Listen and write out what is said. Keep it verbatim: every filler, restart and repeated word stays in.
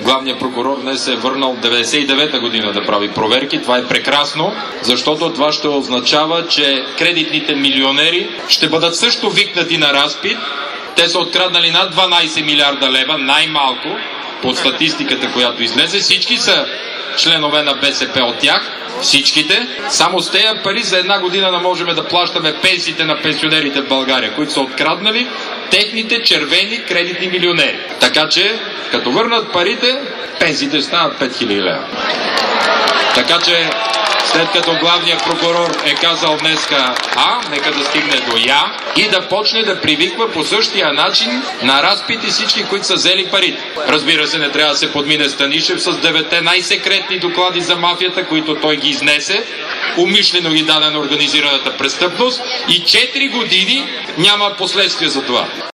главният прокурор днес се е върнал деветдесет и девета година да прави проверки. Това е прекрасно, защото това ще означава, че кредитните милионери ще бъдат също викнати на разпит. Те са откраднали над дванадесет милиарда лева, най-малко, по статистиката, която излезе. Всички са членове на БСП от тях. Всичките. Само с тези пари за една година не можем да плащаме пенсиите на пенсионерите в България, които са откраднали техните червени кредитни милионери. Така че, като върнат парите, пенсиите станат пет хиляди лева. Така че, след като главният прокурор е казал днеска А, нека да стигне до Я и да почне да привиква по същия начин на разпити всички, които са взели парите. Разбира се, не трябва да се подмине Станишев с деветте най-секретни доклади за мафията, които той ги изнесе, умишлено ги даде на организираната престъпност и четири години няма последствия за това.